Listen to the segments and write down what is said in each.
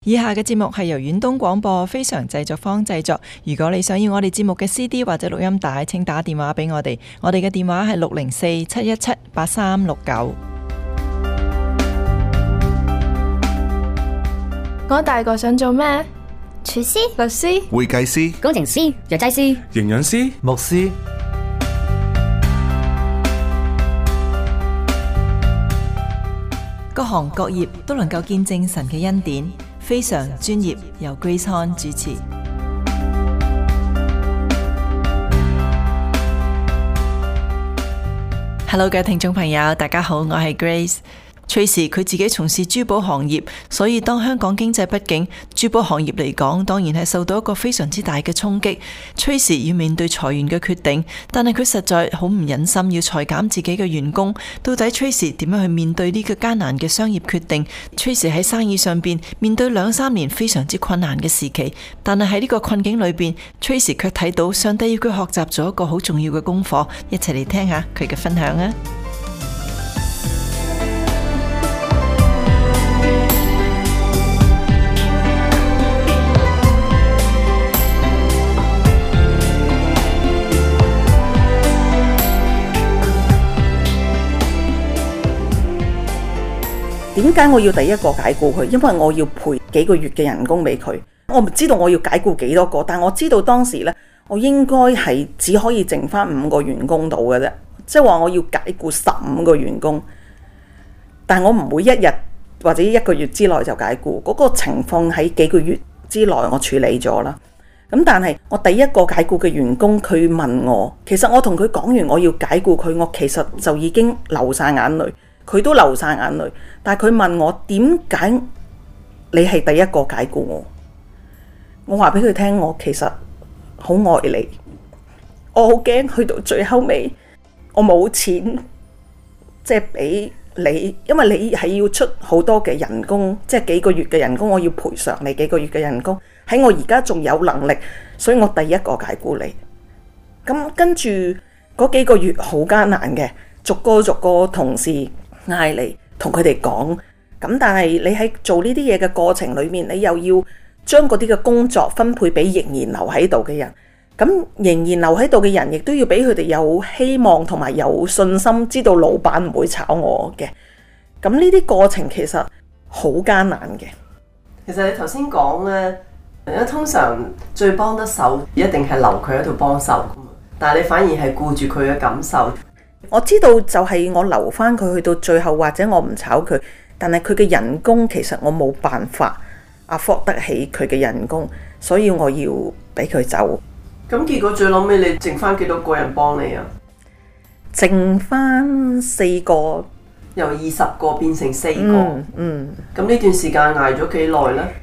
以下嘅節目係由遠東廣播非常製作坊製作。如果你想要我哋節目嘅 CD 或者錄音帶，請打電話俾我哋。我哋嘅電話係604-717-8369。 我大個想做咩？ 廚師、 律師、 會計師、 工程師、藥劑師、 營養師、 牧師。 各行各業都能夠見證神嘅恩典，非常專業，由 Grace Han 主持。Hello 嘅聽眾朋友，大家好，我係 Grace。Tracy 佢自己從事珠寶行業，所以當香港經濟不景，珠寶行業嚟講，當然係受到一個非常之大嘅衝擊。Tracy 要面對裁員嘅決定，但係佢實在好唔忍心要裁減自己嘅員工。到底 Tracy 點樣去面對呢個艱難嘅商業決定？ Tracy 喺生意上邊面對2-3年非常之困難嘅時期，但係喺呢個困境裏邊 Tracy 卻睇到上帝要佢學習咗一個好重要嘅功課。一齊嚟聽下佢嘅分享啊！ 點解我要第一個解僱佢？因為我要賠幾個月嘅人工俾佢。我唔知道我要解僱幾多個，但我知道當時呢，我應該係只可以剩翻5個員工到嘅啫。即係話我要解僱15個員工，但我唔會一日或者1個月之內就解僱。嗰個情況喺幾個月之內我處理咗啦。咁但係我第一個解僱嘅員工，佢問我，其實我同佢講完我要解僱佢，我其實就已經流晒眼淚。佢都流晒眼淚，但係佢問我點解你係第一個解僱我？我話俾佢聽，我其實好愛你，我好驚去到最後尾，我冇錢即係俾你，因為你係要出好多嘅人工，即係幾個月嘅人工，我要賠償你幾個月嘅人工。喺我而家仲有能力，所以我第一個解僱你。咁跟住嗰幾個月好艱難嘅，逐個同事嗌你同佢哋講，咁但係你喺做呢啲嘢嘅過程裏面，你又要將嗰啲嘅工作分配俾仍然留喺度嘅人，咁仍然留喺度嘅人亦都要俾佢哋有希望同埋有信心，知道老闆唔會炒我嘅。咁呢啲過程其實好艱難嘅。 其實你頭先講呢，通常最幫得手一定係留佢喺度幫手，但係你反而係顧住佢嘅感受。 我知道就係我留翻佢去到最後，或者我唔炒佢，但係佢嘅人工其實我冇辦法afford得起佢嘅人工，所以我要俾佢走。 咁結果最後尾你剩翻幾多個人幫你啊？ 剩翻4個， 由20個變成4個。咁呢段時間捱咗幾耐呢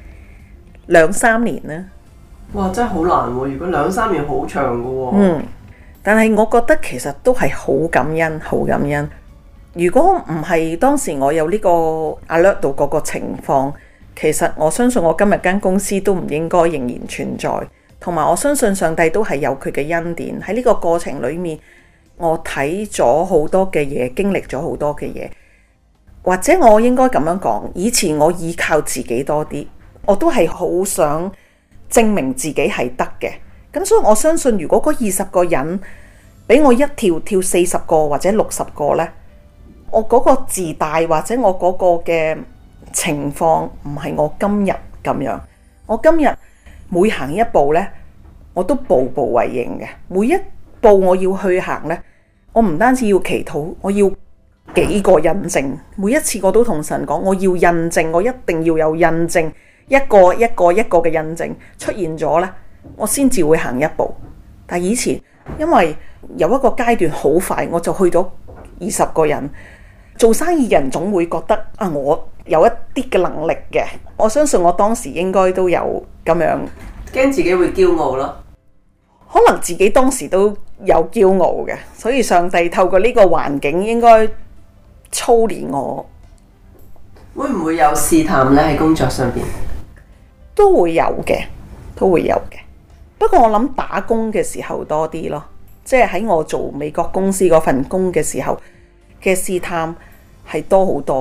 ？2-3年啦。哇，真係好難喎！如果2-3年好長㗎喎。 但係我覺得其實都係好感恩，好感恩。如果唔係當時我有呢個 alert 到嗰個情況，其實我相信我今日間公司都唔應該仍然存在。同埋我相信上帝都係有佢嘅恩典。喺呢個過程裏面，我睇咗好多嘅嘢，經歷咗好多嘅嘢。或者我應該咁樣講，以前我依靠自己多啲，我都係好想證明自己係得嘅。咁所以我相信，如果嗰20個人俾我一跳40個或者60個呢，我嗰個自大或者我嗰個嘅情況唔係我今日咁樣。我今日每行一步呢，我都步步為營嘅。每一步我要去行呢，我唔單止要祈禱，我要幾個印證。每一次我都同神講，我要印證，我一定要有印證，一個嘅印證出現咗呢，我先至會行一步。但以前因為有一個階段好快我就去咗20個人，做生意嘅人總會覺得啊，我有一啲嘅能力嘅。我相信我當時應該都有咁樣， 驚自己會驕傲咯。 可能自己當時都有驕傲嘅，所以上帝透過呢個環境應該操練我。 會唔會有試探呢？喺工作上邊都會有嘅，都會有嘅。不過我諗打工嘅時候多啲咯，即係喺我做美國公司嗰份工嘅時候嘅試探係多好多嘅。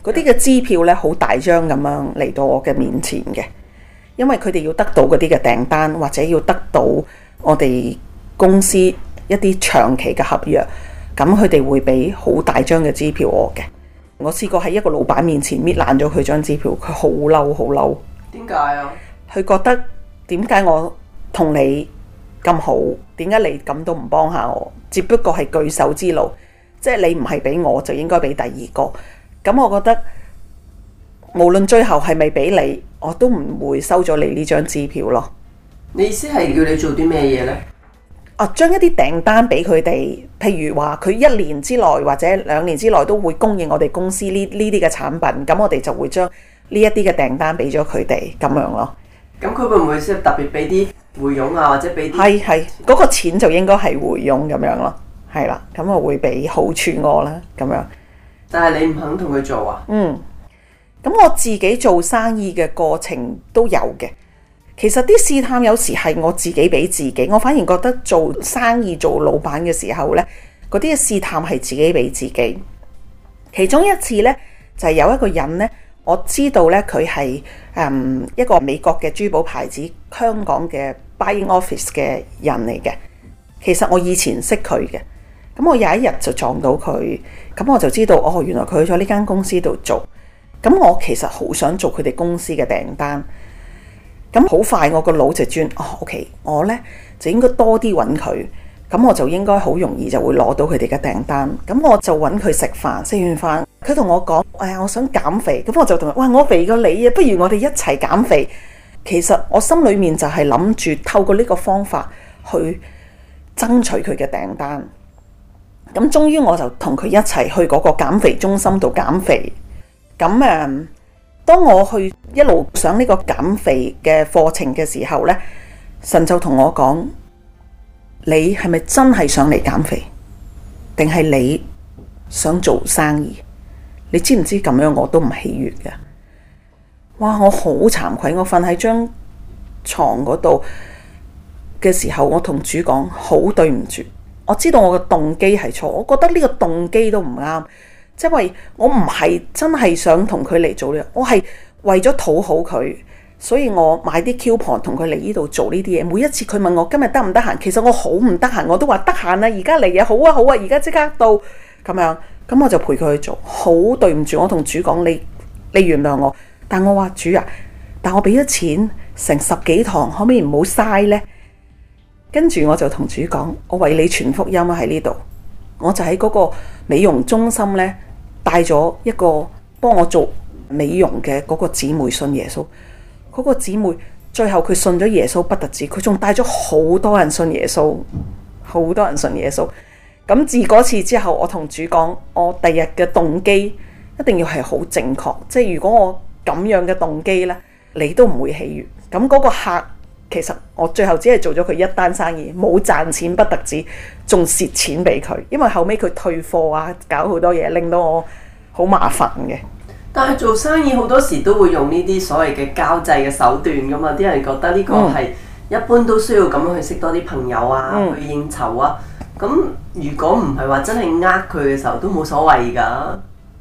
嗰啲嘅支票呢，好大張咁樣嚟到我嘅面前嘅，因為佢哋要得到嗰啲嘅訂單，或者要得到我哋公司一啲長期嘅合約，咁佢哋會俾好大張嘅支票我嘅。我試過喺一個老闆面前搣爛咗佢張支票，佢好嬲好嬲。 點解啊？ 佢覺得點解我同你咁好，點解你咁都唔幫下我？只不過係舉手之勞，即係你唔係俾我就應該俾第二個。咁我覺得無論最後係咪俾你，我都唔會收咗你呢張支票咯。 你意思係叫你做啲咩嘢呢？ 將一啲訂單俾佢哋，譬如話佢1年之內或者2年之內都會供應我哋公司呢啲嘅產品，咁我哋就會將呢一啲嘅訂單俾咗佢哋咁樣咯。 咁佢會唔會特別俾啲回傭啊，或者俾啲？ 係嗰個錢就應該係回傭咁樣咯，係啦，咁我會俾好處我啦，咁樣。 但係你唔肯同佢做啊？ 咁我自己做生意嘅過程都有嘅。其實啲試探有時係我自己俾自己，我反而覺得做生意做老闆嘅時候呢，嗰啲試探係自己俾自己。其中一次呢，就係有一個人呢，我知道呢，佢係一個美國嘅珠寶牌子香港嘅 buying office 嘅人嚟嘅。其實我以前識佢嘅，咁我有一日就撞到佢，咁我就知道原來佢去咗呢間公司度做。咁我其實好想做佢哋公司嘅訂單。咁好快我個腦就轉，OK， 我呢就應該多啲揾佢，咁我就應該好容易就會攞到佢哋嘅訂單。咁我就揾佢食飯，食完飯佢同我講，我想減肥。咁我就同佢，我肥過你啊，不如我哋一齊減肥。其實我心裏面就係諗住透過呢個方法去爭取佢嘅訂單。咁終於我就同佢一齊去嗰個減肥中心度減肥。咁當我去一路上呢個減肥嘅課程嘅時候呢，神就同我講，你係咪真係想嚟減肥，定係你想做生意？你知唔知咁樣我都唔喜悅嘅？哇！我好慚愧，我瞓喺張床嗰度嘅時候，我同主講，好對唔住，我知道我嘅動機係錯，我覺得呢個動機都唔啱。因為我唔係真係想同佢嚟做呢，我係為咗討好佢，所以我買啲 coupon 同佢嚟呢度做呢啲嘢。每一次佢問我今日得唔得閒，其實我好唔得閒，我都話得閒啊，而家嚟啊，好啊好啊，而家即刻到咁樣，咁我就陪佢去做。好對唔住，我同主講，你原諒我，但我話主啊，但我俾咗錢成10幾堂，可唔可以唔好嘥呢？跟住我就同主講，我為你傳福音啊，喺呢度，我就喺嗰個美容中心呢，帶咗一個幫我做美容嘅嗰個姊妹信耶穌。嗰個姊妹最後佢信咗耶穌不特止，佢仲帶咗好多人信耶穌，好多人信耶穌。咁自嗰次之後，我同主講，我第日嘅動機一定要係好正確，即係如果我咁樣嘅動機呢，你都唔會喜悅。咁嗰個客其實我最後只係做咗佢一單生意，冇賺錢不特止，仲蝕錢俾佢，因為後尾佢退貨啊，搞好多嘢，令到我好麻煩嘅。 但係做生意好多時都會用呢啲所謂嘅交際嘅手段噶嘛，啲人覺得呢個係一般都需要咁樣去識多啲朋友啊，去應酬啊。咁如果唔係話真係呃佢嘅時候，都冇所謂噶。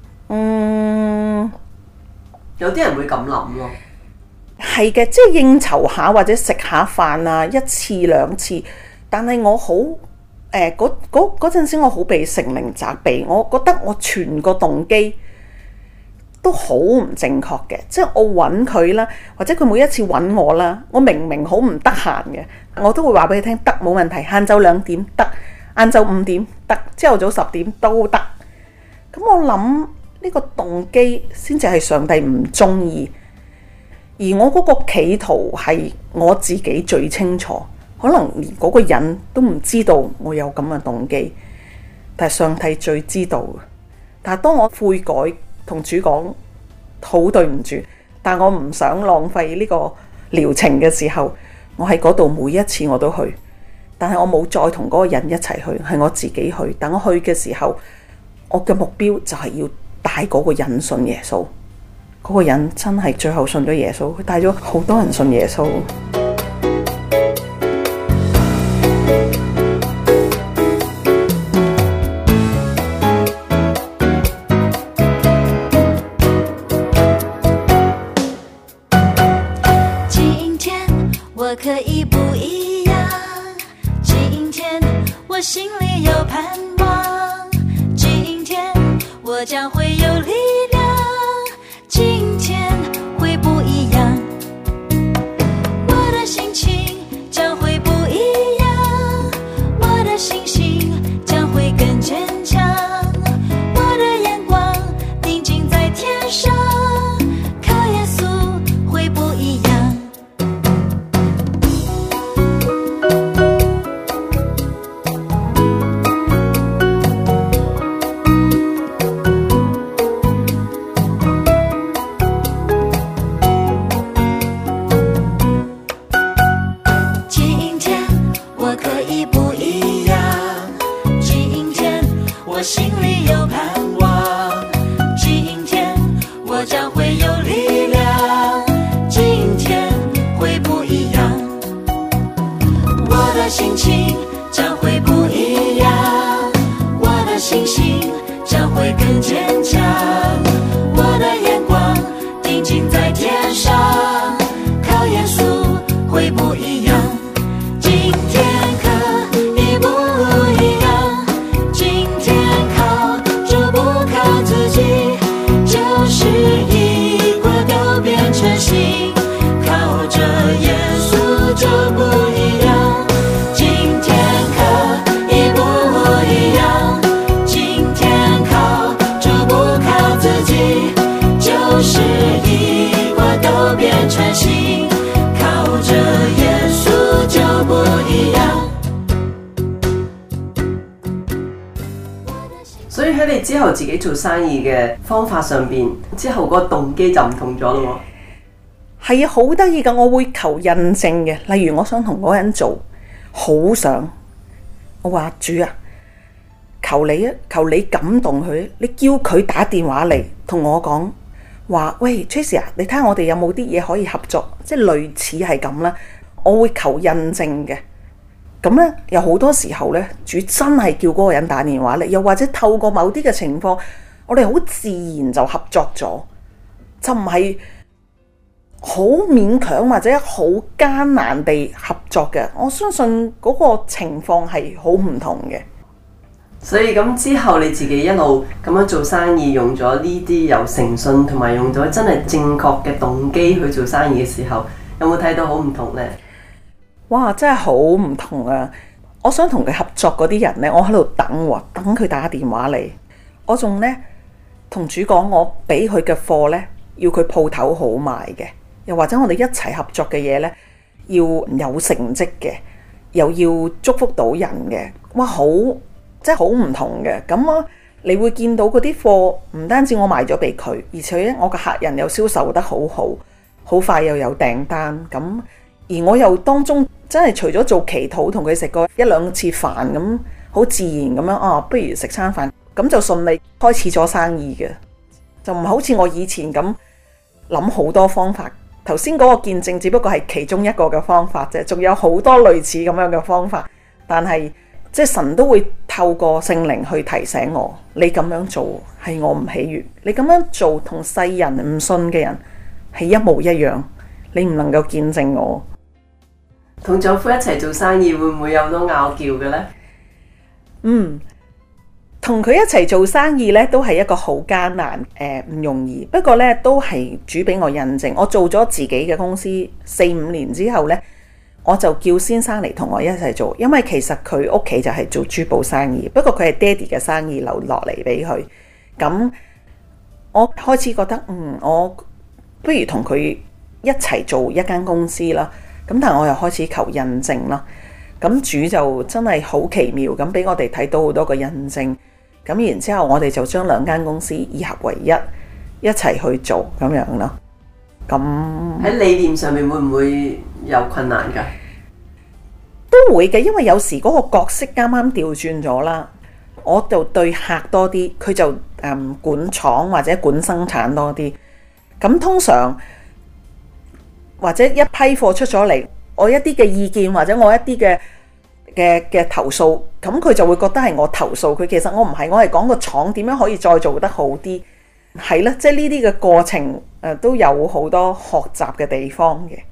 有啲人會咁諗咯。 係嘅，即係應酬下或者食下飯啊，1次2次。但係我好嗰陣時我好被聖靈責備，我覺得我全個動機都好唔正確嘅。即係我揾佢啦，或者佢每一次揾我啦，我明明好唔得閒嘅，我都會話俾佢聽，得，冇問題，晏晝2點得，晏晝5點得，朝頭早10點都得。咁我諗呢個動機先至係上帝唔中意。而我嗰個企圖係我自己最清楚，可能連嗰個人都唔知道我有咁嘅動機，但係上帝最知道。但係當我悔改同主講好對唔住，但我唔想浪費呢個療程嘅時候，我喺嗰度每一次我都去，但係我冇再同嗰個人一齊去，係我自己去。等我去嘅時候，我嘅目標就係要帶嗰個人信耶穌。嗰個人真係最後信咗耶穌，佢帶咗好多人信耶穌。 我可以不一样。今天我心里有盼望，今天我将会有力量，今天会不一样，我的心情将会不一样，我的信心将会更坚强，我的眼光定睛在天上，靠耶稣会不一样。心里有盼望，今天我将会有力量，今天会不一样，我的心情将会不一样，我的信心将会更坚强，我的眼光定睛在天上，靠耶稣会不一样，今天可以不一样，今天就是一过都变成新，靠着耶稣就不一样，今天可以不一样，今天靠主不靠自己，就是一过都变成新，靠着耶稣就不一样。 所以喺你之後自己做生意嘅方法上邊，之後嗰個動機就唔同咗咯喎。 係啊，好得意㗎，我會求印證嘅。例如我想同嗰個人做，好想，我話主啊，求你啊，求你感動佢，你叫佢打電話嚟同我講話，喂 Tracy 啊，你睇下我哋有冇啲嘢可以合作，即係類似係咁啦。我會求印證嘅。咁咧，有好多時候咧，主真係叫嗰個人打電話嚟，又或者透過某啲嘅情況，我哋好自然就合作咗，就唔係好勉強或者好艱難地合作嘅。我相信嗰個情況係好唔同嘅。 所以咁之後你自己一路咁樣做生意，用咗呢啲有誠信同埋用咗真係正確嘅動機去做生意嘅時候，有冇睇到好唔同呢？ 哇！真係好唔同啊！我想同佢合作嗰啲人呢，我喺度等喎，等佢打電話嚟。我仲呢，同主講，我俾佢嘅貨呢，要佢鋪頭好賣嘅，又或者我哋一齊合作嘅嘢呢，要有成績嘅，又要祝福到人嘅。哇！好，即係好唔同嘅。咁啊，你會見到嗰啲貨唔單止我賣咗俾佢，而且呢，我嘅客人又銷售得好好，好快又有訂單咁。而我又當中真係除咗做祈禱同佢食過一兩次飯咁，好自然咁樣不如食餐飯，咁就順利開始咗生意嘅，就唔係好似我以前咁諗好多方法。頭先嗰個見證只不過係其中一個嘅方法啫，仲有好多類似咁樣嘅方法，但係即係神都會透過聖靈去提醒我，你咁樣做係我唔喜悅，你咁樣做同世人唔信嘅人係一模一樣，你唔能夠見證我。 同丈夫一齊做生意會唔會有好多拗撬嘅呢？ 同佢一齊做生意呢，都係一個好艱難，唔容易。不過呢，都係主俾我印證。我做咗自己嘅公司4-5年之後呢，我就叫先生嚟同我一齊做，因為其實佢屋企就係做珠寶生意，不過佢係爹哋嘅生意留落嚟俾佢。咁我開始覺得，我不如同佢一齊做一間公司啦。咁但係我又開始求印證啦，咁主就真係好奇妙咁俾我哋睇到好多個印證，咁然之後我哋就將兩間公司二合為一齊去做咁樣咯。咁喺理念上面會唔會有困難㗎？ 都會嘅，因為有時嗰個角色啱啱調轉咗啦，我就對客多啲，佢就管廠或者管生產多啲。咁通常或者一批貨出咗嚟，我一啲嘅意見或者我一啲嘅投訴，咁佢就會覺得係我投訴佢。其實我唔係，我係講個廠點樣可以再做得好啲，係啦，即係呢啲嘅過程都有好多學習嘅地方嘅。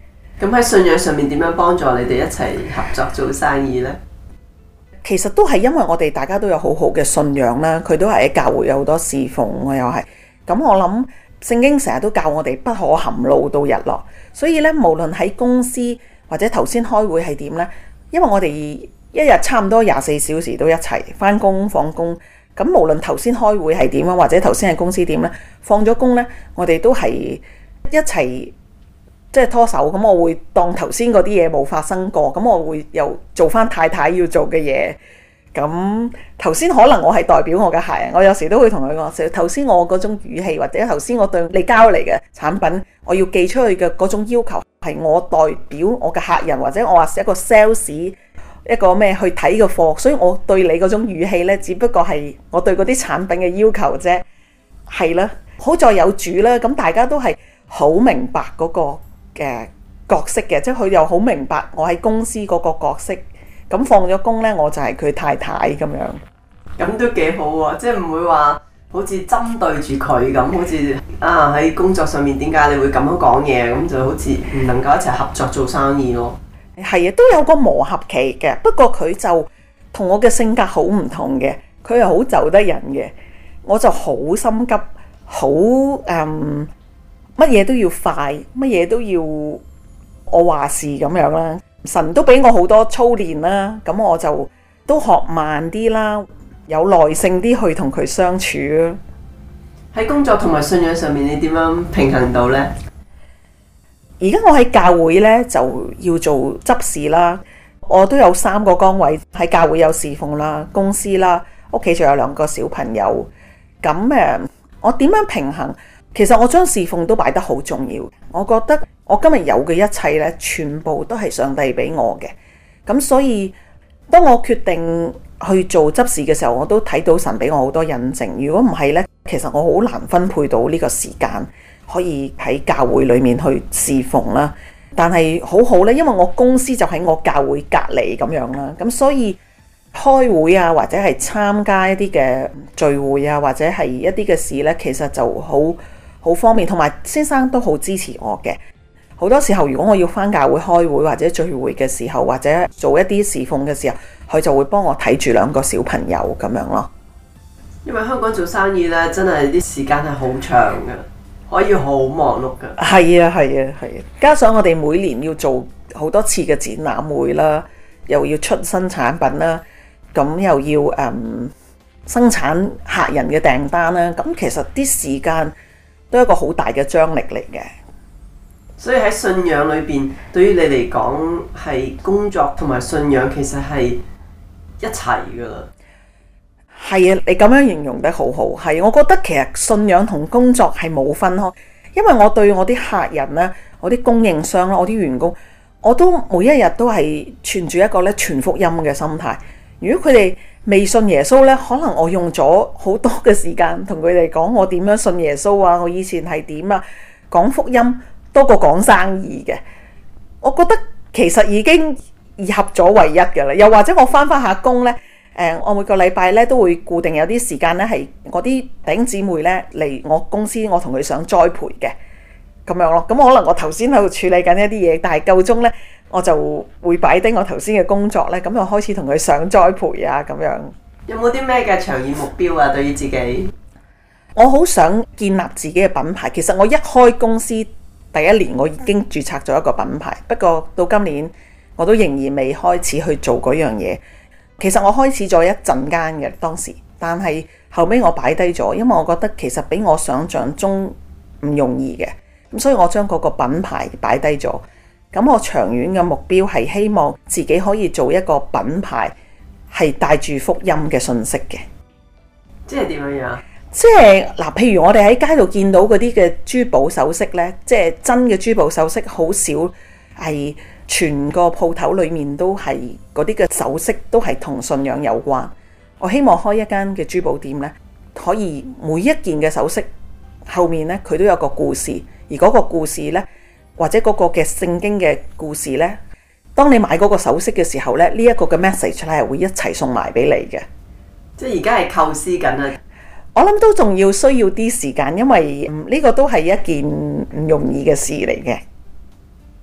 咁喺信仰上面點樣幫助你哋一齊合作做生意呢？ 其實都係因為我哋大家都有好好嘅信仰啦，佢都係喺教會有好多侍奉，我又係。咁我諗聖經成日都教我哋不可含怒到日落，所以咧無論喺公司或者頭先開會係點呢？因為我哋一日差唔多24小時都一齊返工放工，咁無論頭先開會係點啊，或者頭先喺公司點呢，放咗工呢，我哋都係一齊。即係拖手，咁我會當頭先嗰啲嘢冇發生過，咁我會又做翻太太要做嘅嘢。咁頭先可能我係代表我嘅客人，我有時都會同佢講，頭先我嗰種語氣，或者頭先我對你交嚟嘅產品，我要寄出去嘅嗰種要求，係我代表我嘅客人，或者我話係一個 sales 一個咩去睇嘅貨，所以我對你嗰種語氣呢，只不過係我對嗰啲產品嘅要求啫。係啦，好在有主啦，咁大家都係好明白嗰個嘅角色嘅，即係佢又好明白我喺公司嗰個角色，咁放咗工呢，我就係佢太太咁樣。 咁都幾好喎，即係唔會話好似針對住佢咁，好似喺工作上面點解你會咁樣講嘢，咁就好似唔能夠一齊合作做生意咯。 係啊，都有個磨合期嘅，不過佢就同我嘅性格好唔同嘅，佢係好就得人嘅，我就好心急，好乜嘢都要快，乜嘢都要我話事咁樣啦。神都俾我好多操練啦，咁我就都學慢啲啦，有耐性啲去同佢相處咯。 喺工作同埋信仰上面，你點樣平衡到呢？ 而家我喺教會呢，就要做執事啦，我都有3個崗位，喺教會有侍奉啦，公司啦，屋企仲有2個小朋友。咁我點樣平衡？其實我將侍奉都擺得好重要，我覺得我今日有嘅一切呢，全部都係上帝俾我嘅。咁所以當我決定去做執事嘅時候，我都睇到神俾我好多印證。如果唔係呢，其實我好難分配到呢個時間可以喺教會裏面去侍奉啦。但係好好呢，因為我公司就喺我教會隔離咁樣啦，咁所以開會啊，或者係參加一啲嘅聚會啊，或者係一啲嘅事呢，其實就好方便，同埋先生都好支持我嘅。好多時候如果我要返教會開會或者聚會嘅時候，或者做一啲侍奉嘅時候，佢就會幫我睇住2個小朋友咁樣咯。 因為香港做生意呢，真係啲時間係好長嘅，可以好忙碌嘅。 係啊，加上我哋每年要做好多次嘅展覽會啦，又要出新產品啦，咁又要生產客人嘅訂單啦，咁其實啲時間都係一個好大嘅張力嚟嘅。 所以喺信仰裏邊，對於你嚟講，係工作同埋信仰其實係一齊噶啦。 係啊，你咁樣形容得好好。係，我覺得其實信仰同工作係冇分開，因為我對我啲客人咧，我啲供應商啦，我啲員工，我都每一日都係存住一個咧傳福音嘅心態。如果佢哋未信耶穌咧，可能我用咗好多嘅時間同佢哋講我點樣信耶穌啊，我以前係點啊，講福音多過講生意嘅。我覺得其實已經合咗為一㗎啦。又或者我返下工咧，我每個禮拜咧都會固定有啲時間咧係我啲弟兄姊妹咧嚟我公司，我同佢上栽培嘅咁樣咯。咁可能我頭先喺度處理緊一啲嘢，但係夠鐘咧我就會擺低我頭先嘅工作咧，咁就開始同佢上栽培啊咁樣。 有冇啲咩嘅長遠目標啊？對於自己， 我好想建立自己嘅品牌。其實我一開公司第1年我已經註冊咗一個品牌，不過到今年我都仍然未開始去做嗰樣嘢。其實我開始咗一陣間嘅當時，但係後尾我擺低咗，因為我覺得其實比我想象中唔容易嘅，咁所以我將嗰個品牌擺低咗。咁我長遠嘅目標係希望自己可以做一個品牌，係帶住福音嘅信息嘅。 即係點樣？ 即係嗱，譬如我哋喺街度見到嗰啲嘅珠寶首飾呢，即係真嘅珠寶首飾好少係全個鋪頭裏面都係嗰啲嘅首飾都係同信仰有關。我希望開一間嘅珠寶店呢，可以每一件嘅首飾後面呢，佢都有個故事，而嗰個故事呢，或者嗰個嘅聖經嘅故事呢，當你買嗰個首飾嘅時候呢，呢一個嘅 message 咧係會一齊送埋俾你嘅。 即係而家係構思緊啊！ 我諗都仲要需要啲時間，因為呢個都係一件唔容易嘅事嚟嘅。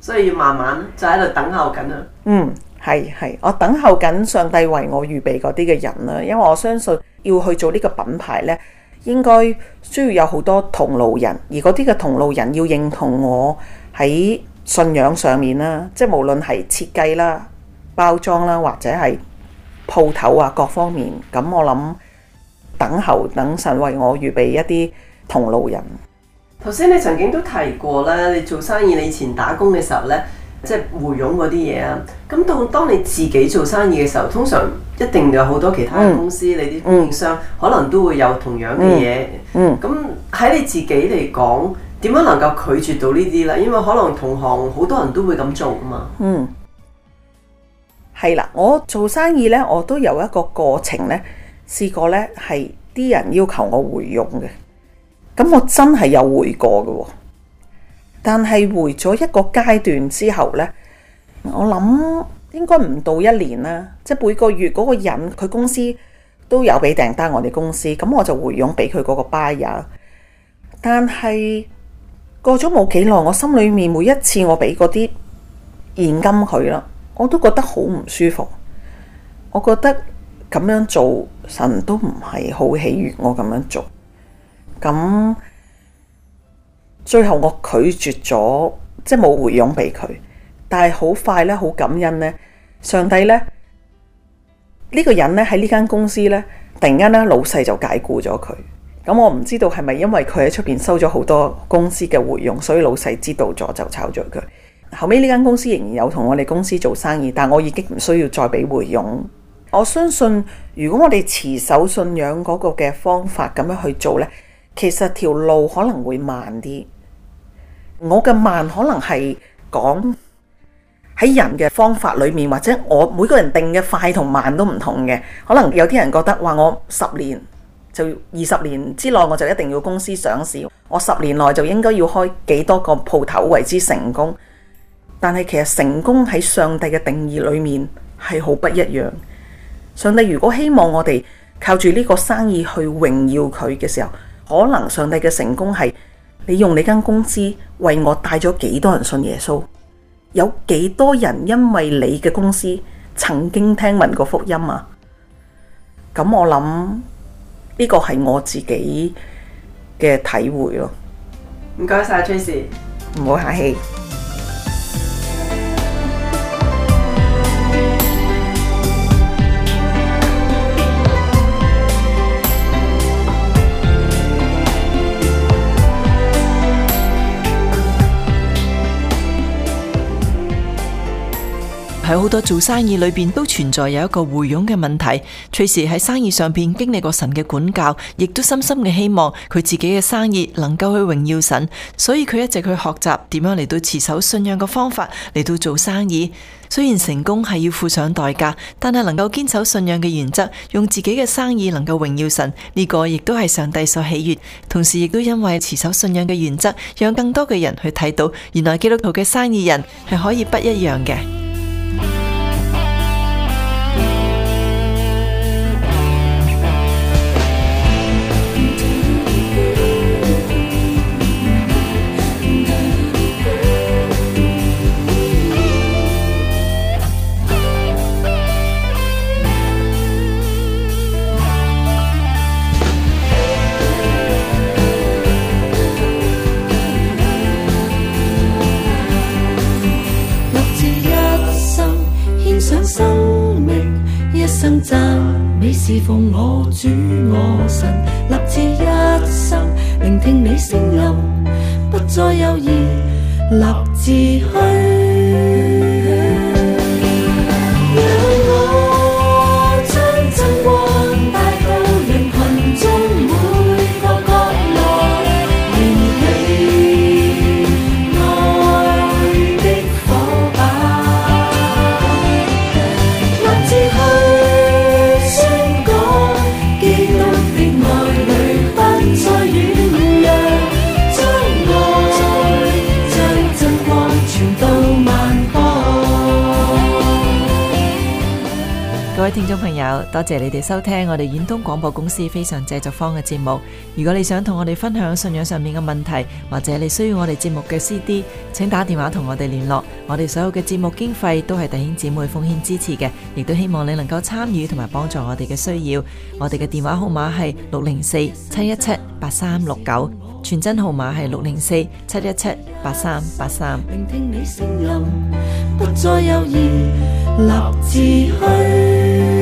所以要慢慢就喺度等候緊啊。 係，我等候緊上帝為我預備嗰啲嘅人啦，因為我相信要去做呢個品牌呢，應該需要有好多同路人，而嗰啲嘅同路人要認同我喺信仰上面啦，即係無論係設計啦、包裝啦，或者係鋪頭啊各方面，咁我諗等神為我預備一啲同路人。 頭先你曾經都提過啦，你做生意你以前打工嘅時候呢，即係回佣嗰啲嘢啊。咁當你自己做生意嘅時候，通常一定有好多其他嘅公司，你啲供應商可能都會有同樣嘅嘢。咁喺你自己嚟講，點樣能夠拒絕到呢啲呢？因為可能同行好多人都會咁做噶嘛。 係啦，我做生意呢，我都有一個過程呢，試過呢係啲人要求我回佣嘅，咁我真係有回過嘅，但係回咗一個階段之後呢，我諗應該唔到1年啦，即係每個月嗰個人佢公司都有俾訂單我哋公司，咁我就回佣俾佢嗰個 buyer。但係過咗冇幾耐，我心裏面每一次我俾嗰啲現金佢啦，我都覺得好唔舒服。我覺得咁樣做神都唔係好喜悅我咁樣做。咁最後我拒絕咗，即係冇回佣俾佢。但係好快咧，好感恩咧，上帝咧呢個人咧喺呢間公司咧，突然間咧老細就解僱咗佢。咁我唔知道係咪因為佢喺出邊收咗好多公司嘅回佣，所以老細知道咗就炒咗佢。後尾呢間公司仍然有同我哋公司做生意，但我已經唔需要再俾回佣。我相信如果我哋持守信仰嗰個嘅方法咁樣去做呢，其實條路可能會慢啲。我嘅慢可能係講喺人嘅方法裏面，或者我每個人定嘅快同慢都唔同嘅。可能有啲人覺得話我10年就20年之內我就一定要公司上市，我10年內就應該要開幾多個鋪頭為之成功。但係其實成功喺上帝嘅定義裏面係好不一樣。上帝如果希望我哋靠住呢個生意去榮耀佢嘅時候，可能上帝嘅成功係你用你間公司為我帶咗幾多人信耶穌，有幾多人因為你嘅公司曾經聽聞過福音啊。咁我諗呢個係我自己嘅體會咯。 唔該晒 Tracy， 唔好客氣。 喺好多做生意裏邊都存在有一個回佣嘅問題。Tracy喺生意上邊經歷過神嘅管教，亦都深深嘅希望佢自己嘅生意能夠去榮耀神，所以佢一直去學習點樣嚟到持守信仰嘅方法嚟到做生意。雖然成功係要付上代價，但係能夠堅守信仰嘅原則，用自己嘅生意能夠榮耀神，呢個亦都係上帝所喜悅。同時亦都因為持守信仰嘅原則，讓更多嘅人去睇到，原來基督徒嘅生意人係可以不一樣嘅。 讚美侍奉我主我神，立志一生聆聽你聲音，不再猶豫，立志去。到萬邦。 各位聽眾朋友，多謝你哋收聽我哋遠東廣播公司非常製作坊嘅節目。如果你想同我哋分享信仰上面嘅問題，或者你需要我哋節目嘅 CD， 請打電話同我哋聯絡。我哋所有嘅節目經費都係弟兄姊妹奉獻支持嘅，亦都希望你能夠參與同埋幫助我哋嘅需要。我哋嘅電話號碼係604-717-8369，傳真號碼係604-717-8383。 聆聽你聲音，不再猶豫，立志去。